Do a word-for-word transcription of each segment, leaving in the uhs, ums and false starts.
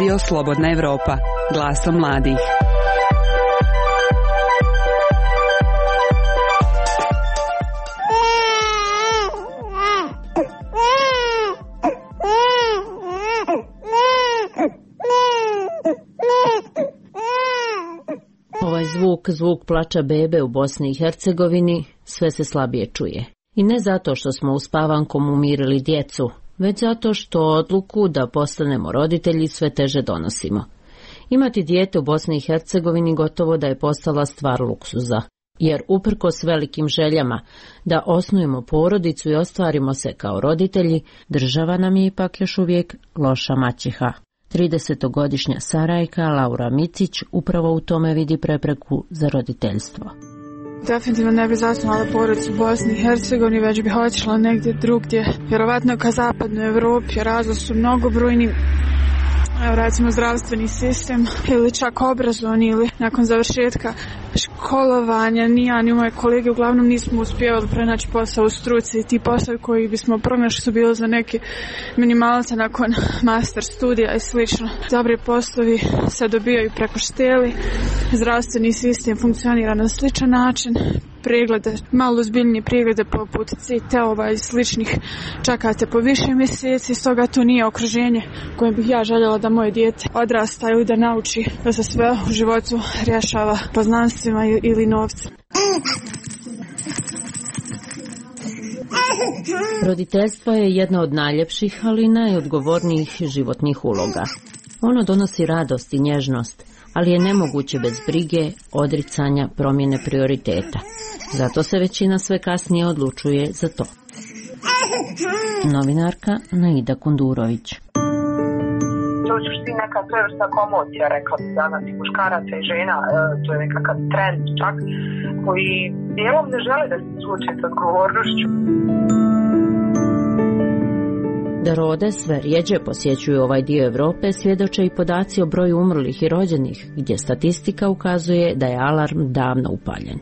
Radio Slobodna Evropa, glasom mladih. Ovaj zvuk, zvuk plača bebe u Bosni i Hercegovini, sve se slabije čuje. I ne zato što smo uspavankom umirili djecu, već zato što odluku da postanemo roditelji sve teže donosimo. Imati dijete u Bosni i Hercegovini gotovo da je postala stvar luksuza, jer uprkos velikim željama da osnujemo porodicu i ostvarimo se kao roditelji, država nam je ipak još uvijek loša maćeha. tridesetogodišnja Sarajka Laura Micić upravo u tome vidi prepreku za roditeljstvo. Definitivno ne bi zasnovala porodicu u Bosni i Hercegovini, već bi otišla negdje drugdje, vjerovatno ka zapadnoj Evropi. Razlozi su mnogobrojni. Evo recimo zdravstveni sistem ili čak obrazovni, ili nakon završetka školovanja ni ja ni moje kolege uglavnom nismo uspjevali pronaći posao u struci. Ti poslovi koji bismo pronašli su bili za neke minimalce nakon master studija i slično. Dobri poslovi se dobijaju preko šteli, zdravstveni sistem funkcionira na sličan način, preglede, malo ozbiljnije preglede poput C T-ova i sličnih čekate po više mjeseci, stoga to nije okruženje kojem bih ja željela da moje dijete odrasta ili da nauči da se sve u životu rješava poznanstvima ili novcem. Roditeljstvo je jedna od najljepših, ali i najodgovornijih životnih uloga. Ono donosi radost i nježnost, ali je nemoguće bez brige, odricanja, promjene prioriteta. Zato se većina sve kasnije odlučuje za to. Novinarka Naida Kundurović. To je suštini neka svevrsna komocija, rekla bi danas, i muškaraca i žena, to je nekakav trend čak, koji dijelom ne žele da se suoče s odgovornošću. Da rode sve rjeđe posjećuju ovaj dio Europe svjedoče i podaci o broju umrlih i rođenih, gdje statistika ukazuje da je alarm davno upaljen.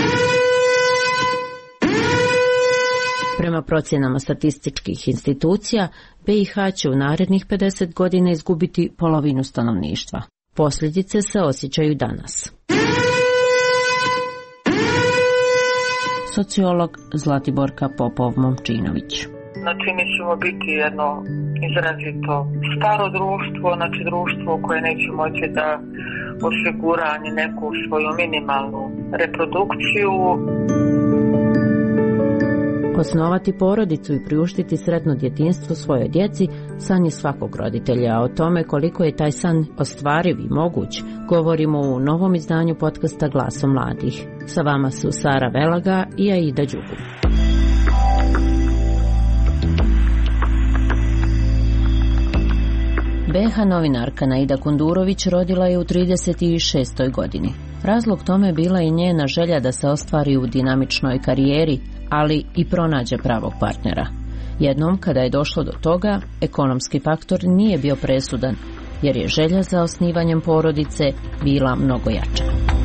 Prema procjenama statističkih institucija, B i H će u narednih pedeset godina izgubiti polovinu stanovništva. Posljedice se osjećaju danas. Sociolog Zlatiborka Popov-Momčinović. Znači, mi ćemo biti jedno izrazito staro društvo, znači društvo koje neće moći da osigura ni neku svoju minimalnu reprodukciju. Osnovati porodicu i priuštiti sretno djetinjstvo svojoj djeci san je svakog roditelja, a o tome koliko je taj san ostvariv i moguć govorimo u novom izdanju podcasta Glasom mladih. Sa vama su Sara Velaga i Aida Đugu. B H novinarka Naida Kundurović rodila je u trideset šestoj godini. Razlog tome bila je njena želja da se ostvari u dinamičnoj karijeri, ali i pronađe pravog partnera. Jednom, kada je došlo do toga, ekonomski faktor nije bio presudan, jer je želja za osnivanjem porodice bila mnogo jača.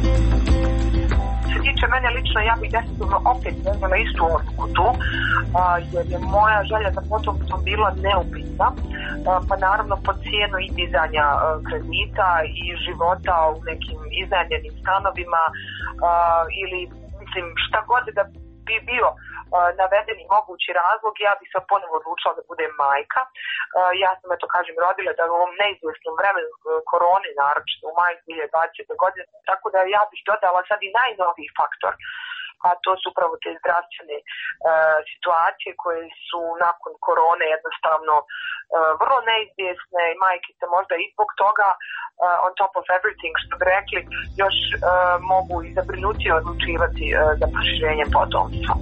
Mene lično, ja bih definitivno opet vezala istu odluku tu, jer je moja želja za potomstvom bila neupitna, pa naravno po cijenu i dizanja kredita i života u nekim iznajmljenim stanovima ili mislim šta god da bi bio navedeni mogući razlog, ja bih se ponovo odlučila da budem majka. Ja sam, eto kažem, rodila da u ovom neizvjesnom vremenu korone, naročito u maju dvije tisuće dvadesete. godine, tako da ja bih dodala sad i najnoviji faktor, a to su upravo te zdravstvene uh, situacije koje su nakon korone jednostavno uh, vrlo neizvjesne i majke se možda i zbog toga uh, on top of everything, što bi rekli, još uh, mogu i zabrinutije odlučivati uh, za proširenje potomstva.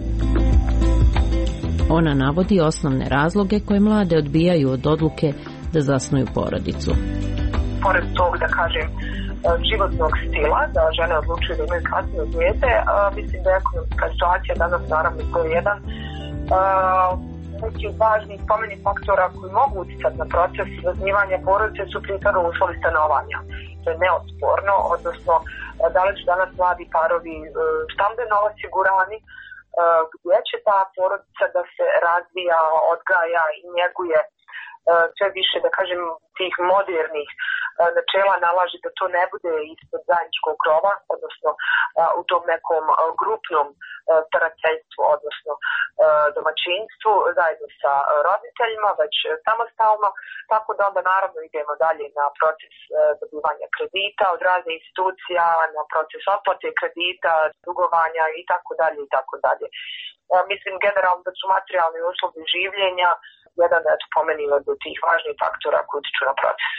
Ona navodi osnovne razloge koje mlade odbijaju od odluke da zasnuju porodicu. Pored tog, da kažem, životnog stila, da žene odlučuju da imaju kasnije dijete, mislim da je ekonomska situacija danas naravno to je jedan neki važnih spomenih faktora koji mogu utjecati na proces zasnivanja porodice su prije toga uslovi stanovanja. To je neosporno, odnosno da li su danas mladi parovi stambeno osigurani, gdje će ta porodica da se razvija, odgaja i njeguje sve više, da kažem, tih modernih načela nalaže da to ne bude ispod zajedničkog krova, odnosno u tom nekom grupnom starateljstvu, odnosno domaćinstvu zajedno sa roditeljima, već samostalno, tako da onda naravno idemo dalje na proces dobivanja kredita od raznih institucija, na proces otplate kredita, dugovanja i tako dalje i tako dalje. Mislim generalno da su materijalni uslovi življenja jedan da je pomeni od tih važnih faktora koji utiču na proces.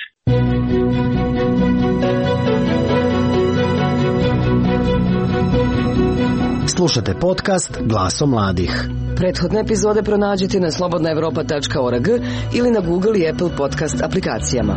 Slušate podcast Glaso mladih. Prethodne epizode pronađite na slobodna evropa tačka org ili na Google i Apple podcast aplikacijama.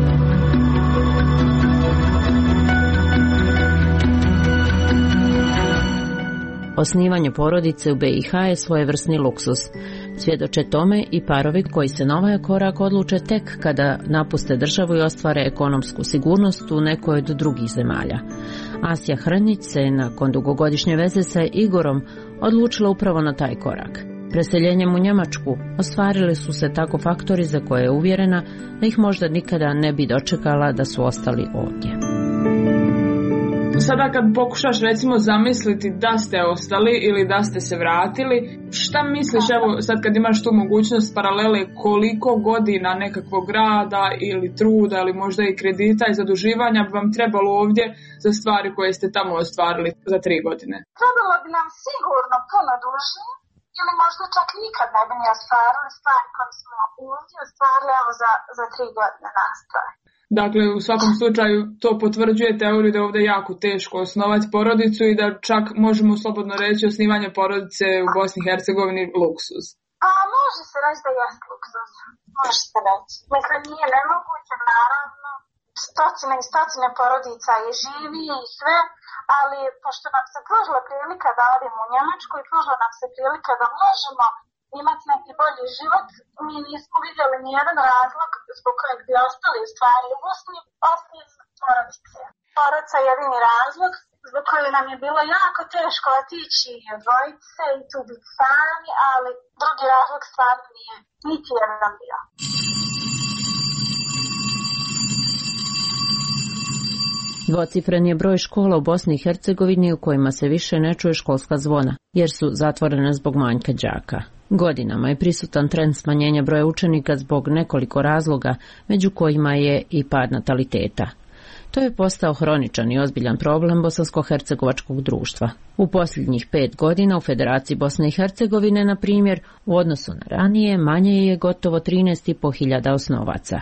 Osnivanje porodice u B i H je svojevrsni luksus. Svjedoče tome i parovi koji se na ovaj korak odluče tek kada napuste državu i ostvare ekonomsku sigurnost u nekoj od drugih zemalja. Asja Hrnić se nakon dugogodišnje veze sa Igorom odlučila upravo na taj korak. Preseljenjem u Njemačku ostvarili su se tako faktori za koje je uvjerena da ih možda nikada ne bi dočekala da su ostali ovdje. Sada kad pokušaš recimo zamisliti da ste ostali ili da ste se vratili, šta misliš, evo sad kad imaš tu mogućnost paralele, koliko godina nekakvog rada ili truda ili možda i kredita i zaduživanja bi vam trebalo ovdje za stvari koje ste tamo ostvarili za tri godine? Trebalo bi nam sigurno puno duže ili možda čak nikad ne bi ni ostvarili stvari koje smo ovdje ostvarili evo za, za tri godine nastaje. Dakle, u svakom slučaju to potvrđuje teoriju da je ovdje jako teško osnovati porodicu i da čak možemo slobodno reći osnivanje porodice u Bosni i Hercegovini luksuz. A može se reći da je luksuz, može se reći. Mislim, nije nemoguće, naravno, stotine i stotine porodica je živi i sve, ali pošto nam se pružila prilika da odemo u Njemačku i pružila nam se prilika da možemo imati neki bolji život, mi nismo vidjeli nijedan razlog zbog kojeg bi ostali u stvari u Bosni, osim porodice. Porodica je jedini razlog zbog kojeg nam je bilo jako teško otići od dvojice i tu biti sami, ali drugi razlog stvarno nije niti jedan bio. Dvocifren je broj škola u Bosni i Hercegovini u kojima se više ne čuje školska zvona, jer su zatvorene zbog manjka đaka. Godinama je prisutan trend smanjenja broja učenika zbog nekoliko razloga, među kojima je i pad nataliteta. To je postao hroničan i ozbiljan problem bosansko-hercegovačkog društva. U posljednjih pet godina u Federaciji Bosne i Hercegovine, na primjer, u odnosu na ranije, manje je gotovo trinaest i po hiljada osnovaca.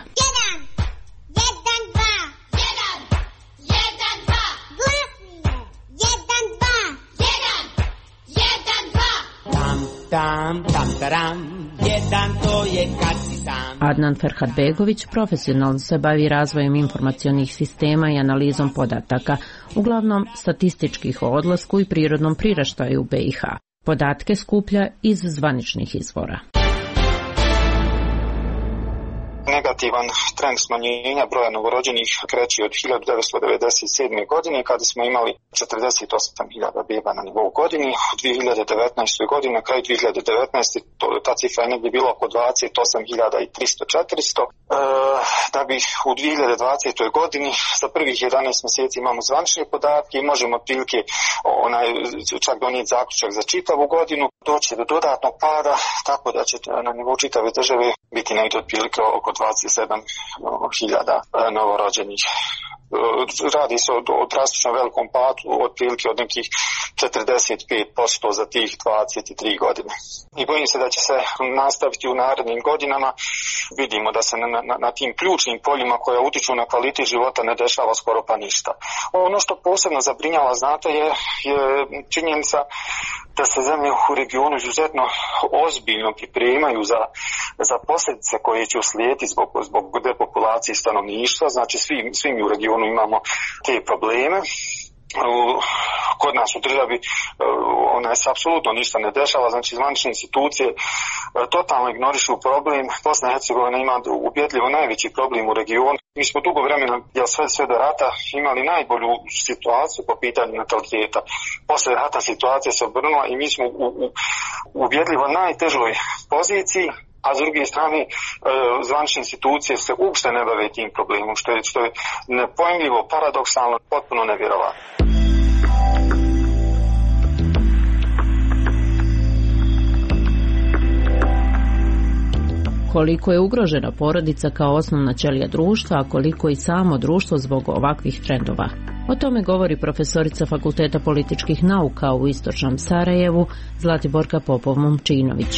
Tam, tam, taram, jedan to je kad si sam. Adnan Ferhatbegović profesionalno se bavi razvojem informacionih sistema i analizom podataka, uglavnom statističkih o odlasku i prirodnom priraštaju u B i H. Podatke skuplja iz zvaničnih izvora. Negativan trend smanjenja broja novorođenih kreće od hiljadu devetsto devedeset sedme. godine kada smo imali četrdeset osam hiljada beba na nivou godini. U dvije hiljade devetnaestoj. godine, na kraju dvije hiljade devetnaeste. To, ta cifra je negdje bila oko dvadeset osam hiljada tristo do četiristo. E, da bi u dvije hiljade dvadesetoj. godini za prvih jedanaest mjeseci imamo zvanične podatke i možemo otprilike onaj, čak donijeti zaključak za čitavu godinu. Doći do dodatnog pada, tako da će na nivou čitave države biti negdje otprilike oko dvadeset sedam hiljada novorođenih. Radi se o, o drastično velikom padu, otprilike od nekih četrdeset pet posto za tih dvadeset tri godine. I bojim se da će se nastaviti u narednim godinama. Vidimo da se na, na, na tim ključnim poljima koja utiču na kvalitet života ne dešava skoro pa ništa. Ono što posebno zabrinjava, znate, je, je činjenica da se zemlje u regionu izuzetno ozbiljno pripremaju za, za posljedice koje će uslijediti zbog, zbog depopulacije stanovništva. Znači svi, svi mi u regionu imamo te probleme. Kod nas u državi ona se apsolutno ništa ne dešava, znači zvanične institucije totalno ignorišu problem. Bosna i Hercegovina ima ubjedljivo najveći problem u regionu. Mi smo dugo vremena, jel sve, sve do rata, imali najbolju situaciju po pitanju nataliteta. Posle rata situacija se obrnula i mi smo u, u ubjedljivo najtežoj poziciji. a s druge strane zvanične institucije se uopšte ne bave tim problemom, što je, što je nepojmljivo, paradoksalno, potpuno nevjerovatno. Koliko je ugrožena porodica kao osnovna ćelija društva, a koliko i samo društvo zbog ovakvih trendova. O tome govori profesorica Fakulteta političkih nauka u Istočnom Sarajevu Zlatiborka Popov-Momčinović.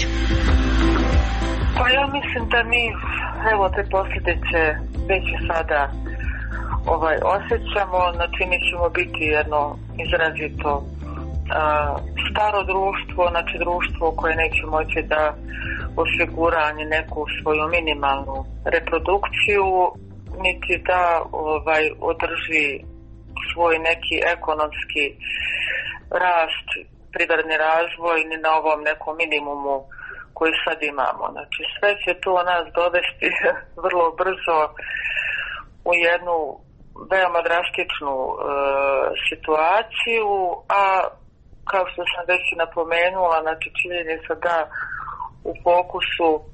Pa ja mislim da mi, evo, te posljedice već sada ovaj, osjećamo, znači mi ćemo biti jedno izrazito a, staro društvo, znači društvo koje neće moći da osigura ni neku svoju minimalnu reprodukciju, niti da ovaj, održi svoj neki ekonomski rast, privredni razvoj, ni na ovom nekom minimumu koji sad imamo. Znači sve će to nas dovesti vrlo brzo u jednu veoma drastičnu e, situaciju, a kao što sam već napomenula, znači činjenica da u fokusu e,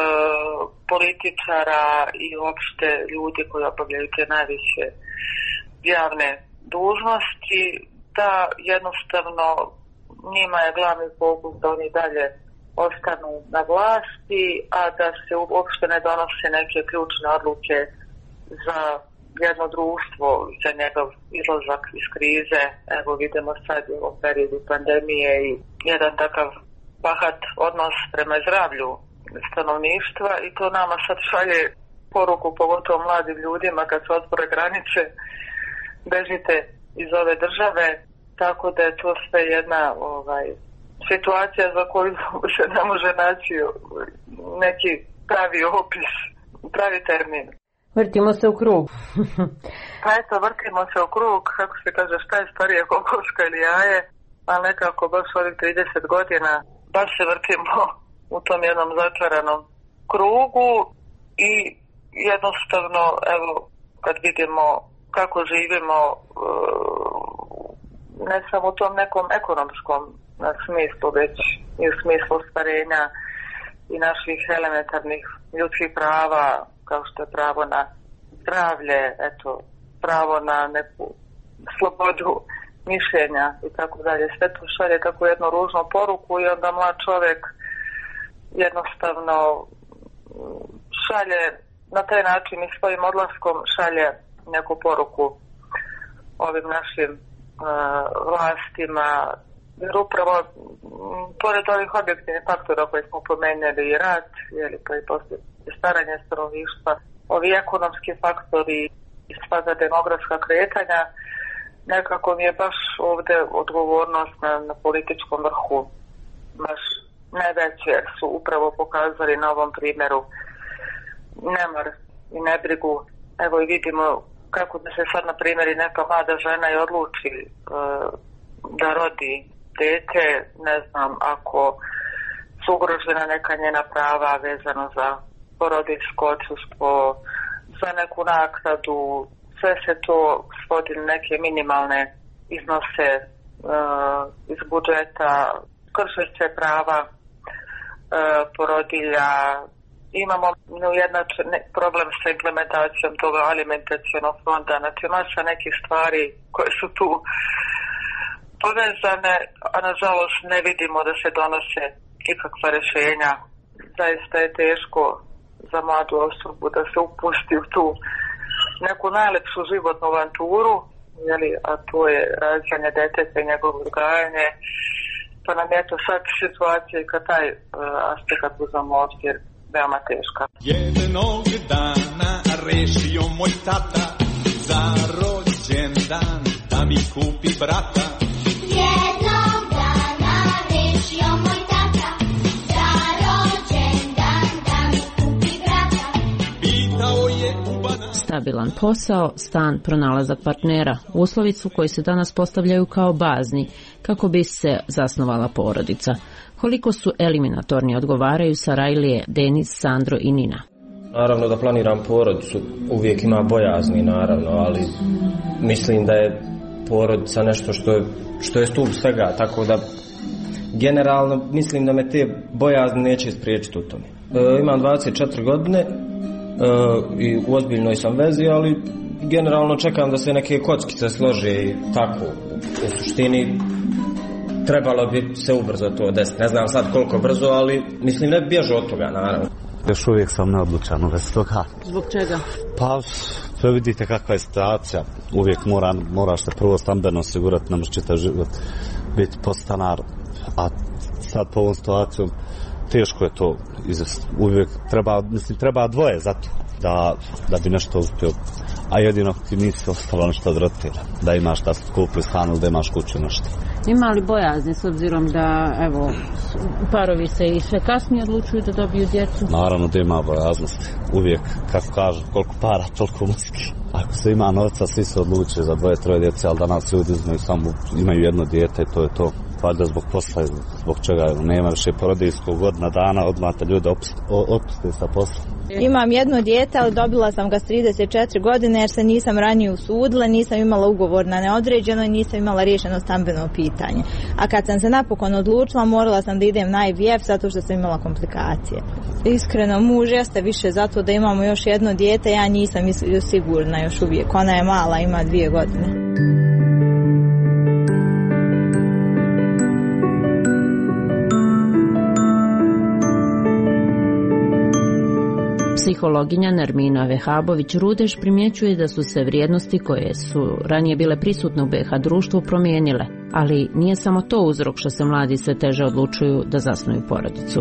političara i uopšte ljudi koji obavljaju te najviše javne dužnosti, da jednostavno njima je glavni fokus da oni dalje ostanu na vlasti, a da se uopšte ne donose neke ključne odluke za jedno društvo, za njegov izlazak iz krize. Evo vidimo sad u ovom periodu pandemije i jedan takav bahat odnos prema zdravlju stanovništva, i to nama sad šalje poruku, pogotovo mladim ljudima, kad se otvore granice, bežite iz ove države, tako da je to sve jedna ovaj, situacija za koju se ne može naći neki pravi opis, pravi termin. Vrtimo se u krug. Pa eto, vrtimo se u krug, kako se kaže, šta je starije, kokoška ili jaje, ali nekako baš ovih trideset godina baš se vrtimo u tom jednom začaranom krugu i jednostavno, evo, kad vidimo kako živimo, ne samo u tom nekom ekonomskom smislu, već i u smislu ostvarenja i naših elementarnih ljudskih prava, kao što je pravo na zdravlje, eto, pravo na neku slobodu mišljenja i tako dalje. Sve to šalje tako jednu ružnu poruku i onda mlad čovjek jednostavno šalje na taj način i svojim odlaskom šalje neku poruku ovim našim uh, vlastima, jer upravo m, pored ovih objektivnih faktora koje smo pomenuli, i rat, jeli, pa i poslije staranje stanovništva, ovi ekonomski faktori i sva demografska kretanja, nekako mi je baš ovdje odgovornost na, na političkom vrhu baš najveće, jer su upravo pokazali na ovom primjeru nemar i nebrigu. Evo i vidimo kako da se sad, na primjer, i neka mlada žena i odluči e, da rodi dete, ne znam, ako su ugrožena neka njena prava vezano za porodiljsko odsustvo, za neku naknadu, sve se to svodi na neke minimalne iznose e, iz budžeta, krše se prava e, porodilja. Imamo neujednačen problem sa implementacijom toga alimentacionog fonda, znači masa nekih stvari koje su tu povezane, a nažalost ne vidimo da se donose ikakva rješenja. Zaista je teško za mladu osobu da se upusti u tu neku najlepšu životnu avanturu, jeli, a to je rađanje deteta i njegovo odgajanje, pa nam je to sad situacija i kad taj uh, aspekt uzamo obzir veoma teška. Jednog dana rešio moj tata za rođendan da mi kupi brata. Jednog dana rešio moj tata za rođendan da mi kupi brata. Pitao je ubana. Stabilan posao, stan, pronalazak partnera, uslovi su koji se danas postavljaju kao bazni kako bi se zasnovala porodica. Koliko su eliminatorni odgovaraju Sarajlije, Denis, Sandro i Nina. Naravno da planiram porodicu, uvijek ima bojazni naravno, ali mislim da je porodica nešto što je, što je stup svega, tako da generalno mislim da me te bojazni neće ispriječiti u tome. E, imam dvadeset četiri godine e, i u ozbiljnoj sam vezi, ali generalno čekam da se neke kockice slože i tako. U suštini trebalo bi se ubrzo to desiti. Ne znam sad koliko brzo, ali mislim ne bježu od toga, naravno. Još uvijek sam neodlučan u vezi toga. Zbog čega? Pa, sve vidite kakva je situacija. Uvijek mora, moraš se prvo stambeno osigurati, ne možeš čitav život biti podstanar. A sad po ovom situacijom teško je to izvesti. Uvijek treba, mislim, treba dvoje za to da, da bi nešto uspio. A jedino ti nisi ostalo nešto od roditelja. Da imaš da kupi stan ili da imaš kuću nešto. Ima li bojazni s obzirom da, evo, parovi se i sve kasnije odlučuju da dobiju djecu? Naravno da ima bojaznosti. Uvijek, kako kažu, koliko para, toliko muski. Ako se ima novca, svi se odluče za dvoje, troje djece, ali danas ljudi imaju samo, imaju jedno dijete i to je to. Valjda zbog posla, zbog čega nema više porodiljskog godina dana, odmah te ljude otpuste sa posla. Imam jedno dijete, ali dobila sam ga s trideset četiri godine jer se nisam ranije usudila, nisam imala ugovor na neodređeno i nisam imala riješeno stambeno pitanje. A kad sam se napokon odlučila, morala sam da idem na I V F zato što sam imala komplikacije. Iskreno, muž jeste više zato da imamo još jedno dijete, ja nisam sigurna još uvijek. Ona je mala, ima dvije godine. Psihologinja Nermina Vehabović-Rudeš primjećuje da su se vrijednosti koje su ranije bile prisutne u B H društvu promijenile, ali nije samo to uzrok što se mladi sve teže odlučuju da zasnuju porodicu.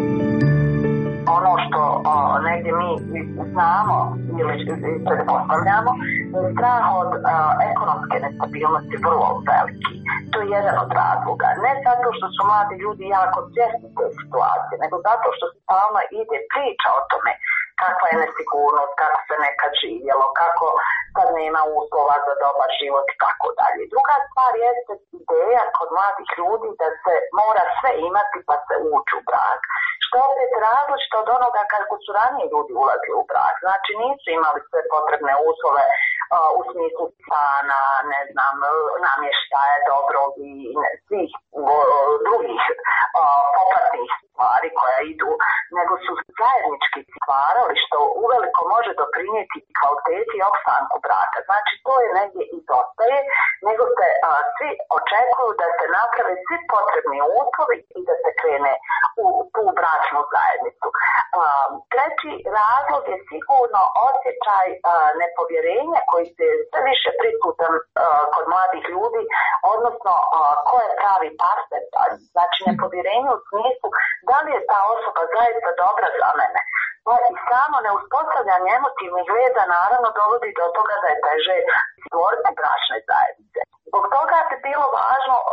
Ono što o, negdje mi znamo ili pretpostavljamo, strah od o, ekonomske nestabilnosti vrlo veliki. To je jedan od razloga. Ne zato što su mladi ljudi jako svjesni te situacije, nego zato što stalno ide priča o tome kakva je nesigurnost, kako se nekad živjelo, kako sad nema uslova za dobar život i tako dalje. Druga stvar jeste ideja kod mladih ljudi da se mora sve imati pa se ući u brak. Što je opet različito od onoga kako su ranije ljudi ulazili u brak. Znači nisu imali sve potrebne uslove uh, u smislu stana, ne znam, namještaja, dobrog i ne, svih uh, drugih uh, popratnih stvari koja idu, nego su zajednički stvarali što uveliko može doprinijeti kvaliteti i opstanku braka. Znači to je negdje izostaje, nego se a, svi očekuju da se naprave svi potrebni uslovi i da se krene u tu bračnu zajednicu. A, treći razlog je sigurno osjećaj a, nepovjerenja koji se sve više prisutan a, kod mladih ljudi, odnosno a, ko je pravi partner. Znači nepovjerenje u smislu da li je ta osoba zaista dobra za mene. I samo neuspostavljanje emotivnih veza naravno dovodi do toga da je teže stvoriti bračne zajednice. Zbog toga bi bilo važno o,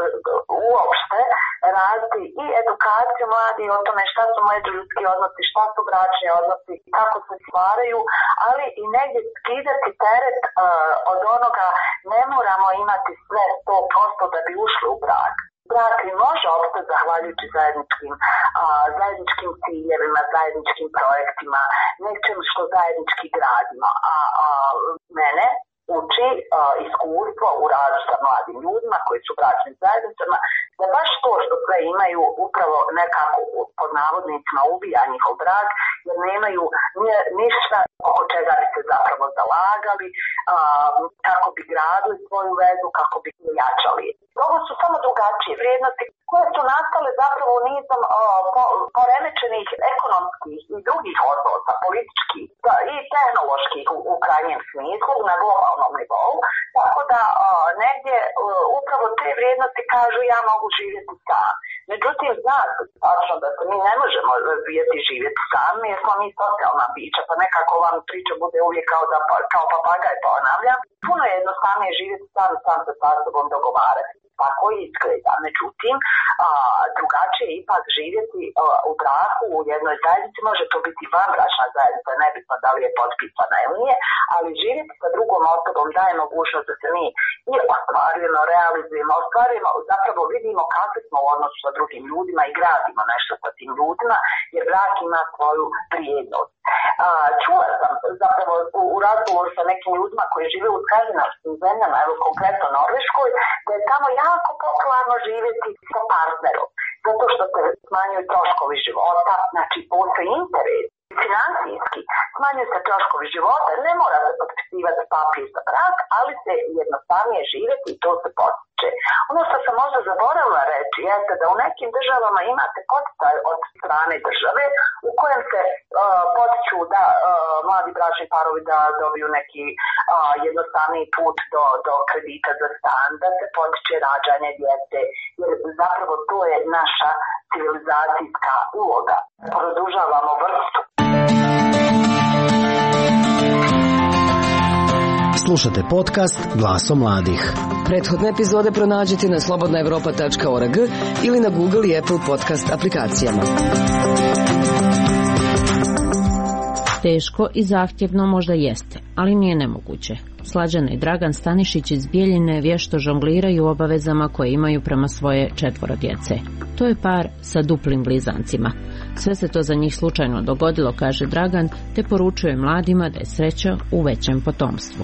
uopšte raditi i edukaciju mladih o tome šta su međuljudski odnosi, šta su bračni odnosi, kako se stvaraju, ali i negdje skidati teret o, od onoga ne moramo imati sve sto posto da bi ušli u brak. Brak i može opstati zahvaljujući zajedničkim, a, zajedničkim ciljevima, zajedničkim projektima, nečem što zajednički gradimo. A, a mene uči a, iskustvo u radu sa mladim ljudima koji su u bračnim zajednicama, da baš to što sve imaju upravo nekako pod navodnicima ubija njihov brak, jer nemaju ništa oko čega bi se zapravo zalagali, a, kako bi gradili svoju vezu, kako bi jačali. Ovo su samo drugačije vrijednosti koje su nastale zapravo nizom o, po, poremećenih ekonomskih i drugih odnosa, političkih i tehnoloških u, u krajnjem smislu na globalnom nivou. Tako da o, negdje o, upravo te vrijednosti kažu ja mogu živjeti sam. Međutim, zna se tačno da se mi ne možemo razvijeti živjeti sami jer smo mi socijalna bića, pa nekako vam priča bude uvijek kao, da, kao papagaj ponavljam. Puno je jednostavnije živjeti sam, sam se sa sobom dogovarati. Tako i izgleda. Međutim, a, drugačije je ipak živjeti a, u braku, u jednoj zajednici, može to biti vanbračna zajednica, nebitno da li je potpisana ili nije, ali živjeti sa drugom osobom daje mogućnost da se mi i ostvarujemo, realizujemo, ostvarujemo, zapravo vidimo kakvi smo u odnosu sa drugim ljudima i gradimo nešto sa tim ljudima, jer brak ima svoju vrijednost. A, čula sam zapravo u, u razgovoru sa nekim ljudima koji žive u skandinavskim zemljama, evo konkretno Norveškoj, da je tamo jako popularno živjeti sa partnerom, zato što se smanjuju troškovi života, znači postoji interes. Financijski smanjuju se troškovi života, ne mora se potpisivati papir za brak, ali se jednostavnije živjeti i to se potiče. Ono što sam možda zaboravila reći jeste da u nekim državama imate poticaj od strane države u kojem se uh, potiču da uh, mladi bračni parovi da dobiju neki uh, jednostavniji put do, do kredita za stan, da se potiče rađanje djece, jer zapravo to je naša civilizacijska uloga. Produžavamo vrstu. Slušate podcast Glasom mladih. Prethodne epizode pronađite na slobodna evropa tačka org ili na Google i Apple podcast aplikacijama. Teško i zahtjevno možda jeste, ali nije nemoguće. Slađana i Dragan Stanišić iz Bijeljine vješto žongliraju obavezama koje imaju prema svoje četvoro djece. To je par sa duplim blizancima. Sve se to za njih slučajno dogodilo, kaže Dragan, te poručuje mladima da je sreća u većem potomstvu.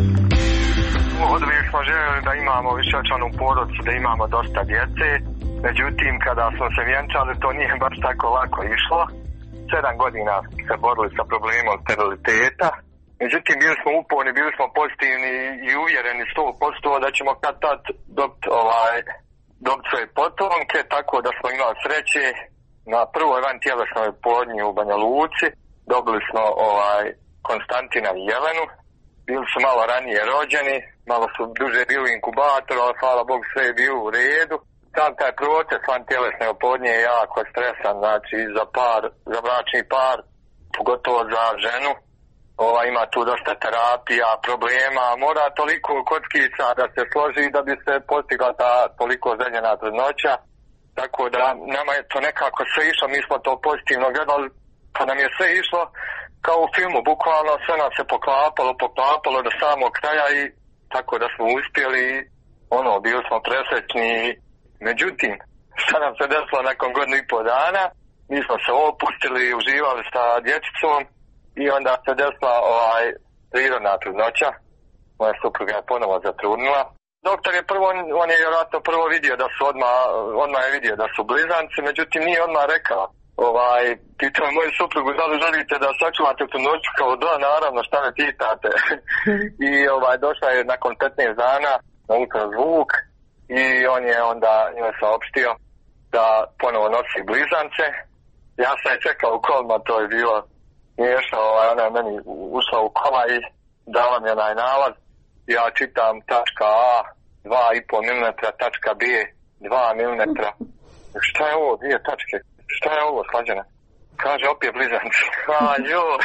Od uvijek smo željeli da imamo višečlanu porodicu, da imamo dosta djece. Međutim, kada smo se vjenčali, to nije baš tako lako išlo. Sedam godina se borili sa problemom steriliteta. Međutim, bili smo uporni, bili smo pozitivni i uvjereni sto posto da ćemo kad tad dobiti ovaj, dobiti svoje potomke, tako da smo imali sreće. Na prvoj van tjelesnoj plodnji u Banja Luci dobili smo ovaj, Konstantina i Jelenu. Bili su malo ranije rođeni, malo su duže bili u inkubatoru, ali hvala Bogu sve je bilo u redu. Sam taj proces van tjelesne oplodnje je jako stresan, znači za par, za bračni par, pogotovo za ženu. Ova, ima tu dosta terapija, problema, mora toliko kockica da se složi da bi se postigla ta toliko željena trudnoća. Tako da nama je to nekako sve išlo, mi smo to pozitivno gledali, pa nam je sve išlo kao u filmu, bukvalno sve nam se poklapalo, poklapalo do samog kraja i tako da smo uspjeli, ono, bili smo presrećni. Međutim, šta nam se desilo nakon godinu i pol dana, mi smo se opustili, uživali sa dječicom i onda se desila ovaj prirodna trudnoća. Moja supruga je ponovo zatrudnila. Doktor je prvo, on je vjerojatno prvo vidio da su odmah, odmah je vidio da su blizanci, međutim nije odmah rekao. Ovaj, pitao moju suprugu da li želite da sačuvate trudnoću, kao da, naravno, šta me pitate. I ovaj, došla je nakon petnaest dana na ultrazvuk i on je onda njoj saopštio da ponovo nosi blizance. Ja sam je čekao u kolima, to je bilo smiješno, ovaj, ona je meni ušla u kola i dala mi onaj nalaz. Ja čitam tačka A dva i pol milimetra, tačka B dva milimetra. Šta je ovo, dvije tačke? Šta je ovo, Slađana? Kaže, opet blizanci. A, joj.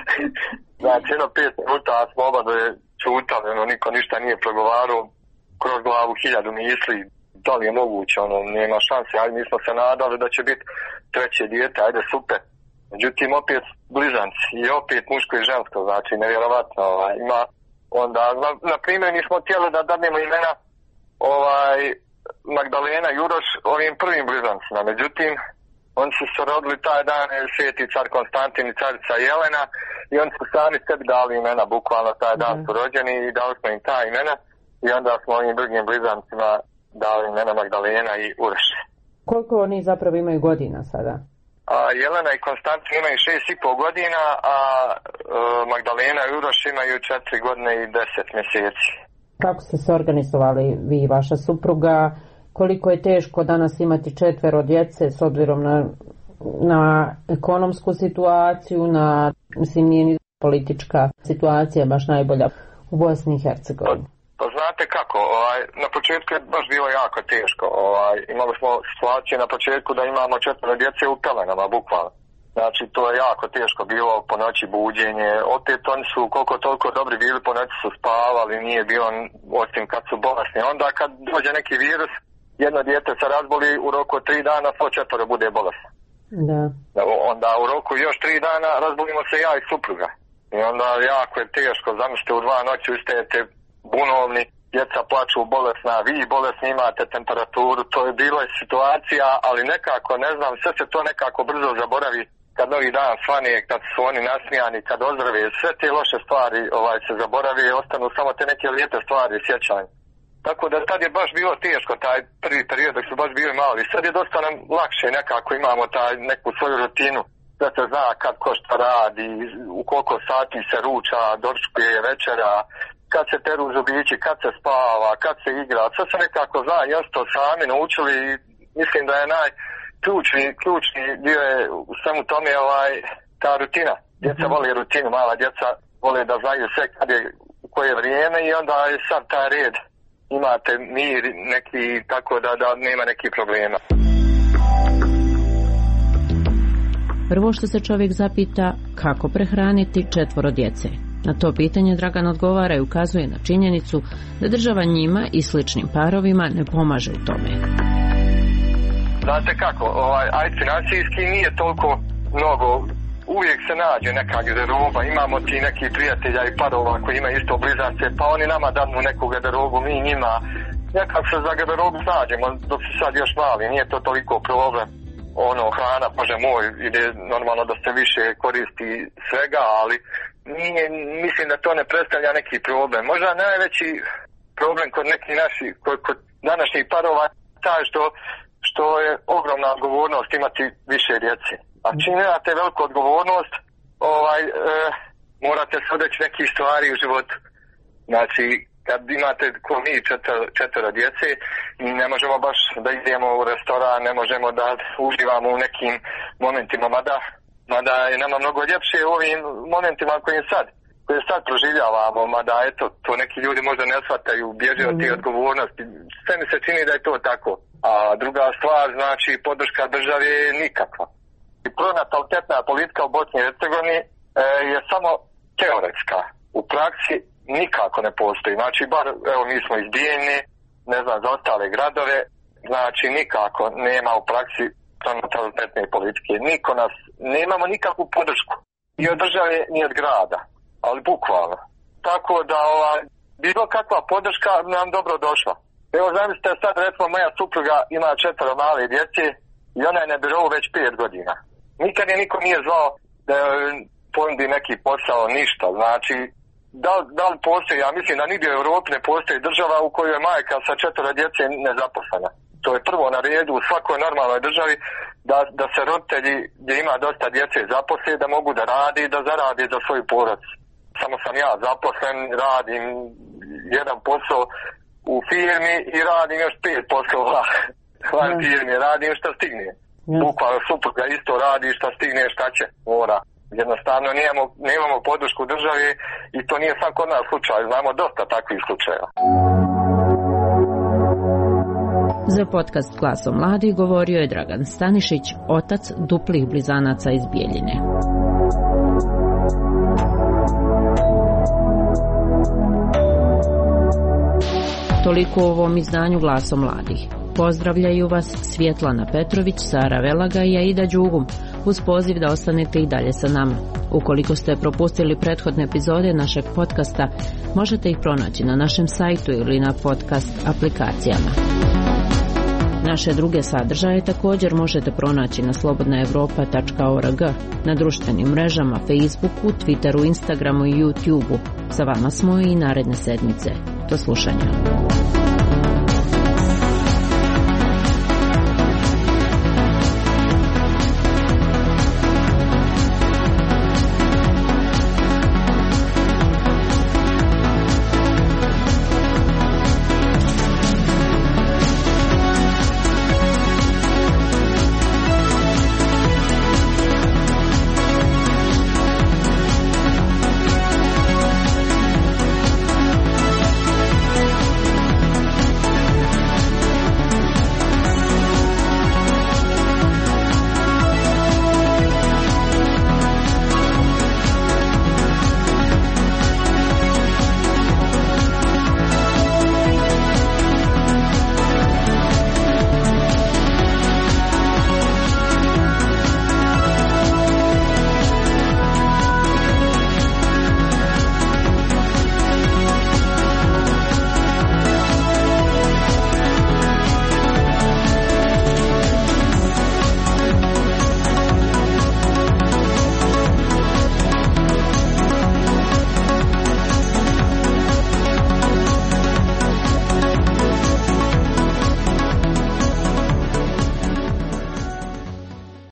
Znači, jedno pet minuta smo oba da je čutali, ono, niko ništa nije progovarao, kroz glavu hiljadu misli, da li je moguće, ono, nema šanse, ajde, mi smo se nadali da će biti treće dijete, ajde, super. Međutim, opet blizanci i opet muško i žensko, znači, nevjerovatno, ovaj, ima, onda, na, na primjer, mi smo htjeli da dadnemo imena, ovaj, Magdalena i Uroš ovim prvim blizancima, međutim, oni su se rodili taj dan, sveti car Konstantin i carica Jelena, i oni su sami sebi dali imena, bukvalno taj dan su rođeni i dali smo im ta imena, i onda smo ovim drugim blizancima dali imena Magdalena i Uroš. Koliko oni zapravo imaju godina sada? A, Jelena i Konstantin imaju šest i pol godina, a e, Magdalena i Uroš imaju četiri godine i deset mjeseci. Kako ste se organizovali vi i vaša supruga? Koliko je teško danas imati četvero djece s obzirom na, na ekonomsku situaciju, na, mislim, nije ni politička situacija baš najbolja u Bosni i Hercegovini? Pa znate kako, ovaj, na početku je baš bilo jako teško. Ovaj, imali smo situaciju na početku da imamo četvero djece u pelenama, bukvalno. Znači, to je jako teško bilo, po noći buđenje. Opet oni su koliko toliko dobri bili, po noći su spavali, nije bilo, osim kad su bolesni. Onda kad dođe neki virus, jedno dijete se razboli, u roku tri dana svo četvero bude bolesno. Da. Onda u roku još tri dana razbolimo se ja i supruga. I onda jako je teško, zamislite u dva noći ustajete bunovni, djeca plaču bolesna, vi bolesni imate temperaturu, to je bila situacija, ali nekako, ne znam, sve se to nekako brzo zaboravi. Kad novi dan svane, kad su oni nasmijani, kad ozdrave, sve te loše stvari ovaj, se zaborave i ostanu samo te neke lijepe stvari sjećanja. Tako da tad je baš bilo teško taj prvi period dok su baš bili mali. Sad je dosta nam lakše, nekako imamo taj neku svoju rutinu. Da se zna kad ko šta radi, u koliko sati se ruča, doručkuje, večera, kad se peru zubići, kad se spava, kad se igra. Sve se nekako zna, jasno sami naučili i mislim da je najključni ključni dio je u svemu tome ovaj, ta rutina. Djeca mm-hmm. vole rutinu, mala djeca vole da znaju sve kad je, u koje vrijeme i onda je sad taj red. Imate mir neki, tako da, da nema nekih problema. Prvo što se čovjek zapita, kako prehraniti četvoro djece. Na to pitanje Dragan odgovara i ukazuje na činjenicu da država njima i sličnim parovima ne pomaže u tome. Znate kako, ovaj, aj financijski nije toliko mnogo, uvijek se nađe neka garderoba, imamo ti neki prijatelja i parova koji imaju isto blizance, pa oni nama dadnu neku garderobu, mi njima, nekako se za garderobu nađemo, dok se sad još mali, nije to toliko problem. Ono, hrana, bože moj, ide normalno da se više koristi svega, ali nije, mislim da to ne predstavlja neki problem. Možda najveći problem kod nekih naših, kod, kod današnjih parova, taj što, što je ogromna odgovornost imati više djece. A čim imate veliku odgovornost, ovaj, e, morate se odreći nekih stvari u životu. Znači, kad imate ko mi četvero, četvero djece i ne možemo baš da idemo u restoran, ne možemo da uživamo u nekim momentima, mada, mada je nama mnogo ljepše u ovim momentima kojim sad, koje sad proživljavamo, mada eto, to neki ljudi možda ne shvataju, bježe od te odgovornosti. Sve mi se čini da je to tako. A druga stvar, znači, podrška države je nikakva. I pronatalitetna politika u Bosni i Hercegovini e, je samo teoretska. U praksi nikako ne postoji. Znači, bar, evo, mi smo iz Bijeljne, ne znam, za ostale gradove, znači, nikako nema u praksi pronatalitetne politike. Niko nas, nemamo nikakvu podršku. I od države, ni od grada. Ali bukvalno. Tako da, ova, bilo kakva podrška nam dobro došla. Evo, zamislite, sad, recimo, moja supruga ima četvero male djece i ona je na birovu već pet godina. Nikad je niko nije zvao da ponudi neki posao, ništa. Znači, Da, da li postoji, ja mislim da nigdje u Europi ne postoji država u kojoj je majka sa četvero djece nezaposlena. To je prvo na redu u svakoj normalnoj državi da, da se roditelji gdje ima dosta djece zaposle, da mogu da radi i da zaradi za svoju porodicu. Samo sam ja zaposlen, radim jedan posao u firmi i radim još pet poslova van mm. firmi, radim što stigne. Mm. Bukvalno supruga isto radi što stigne, šta će, mora. Jednostavno nemamo, nemamo podršku države i to nije sam kod nas slučaj, znamo dosta takvih slučajeva. Za podcast Glasom mladih govorio je Dragan Stanišić, otac duplih blizanaca iz Bijeljine. Toliko u ovom izdanju Glasom mladih. Pozdravljaju vas Svjetlana Petrović, Sara Velaga i Aida Đugum, uz poziv da ostanete i dalje sa nama. Ukoliko ste propustili prethodne epizode našeg podcasta, možete ih pronaći na našem sajtu ili na podcast aplikacijama. Naše druge sadržaje također možete pronaći na slobodna evropa tačka org, na društvenim mrežama Facebooku, Twitteru, Instagramu i YouTubeu. Sa vama smo i naredne sedmice. Do slušanja.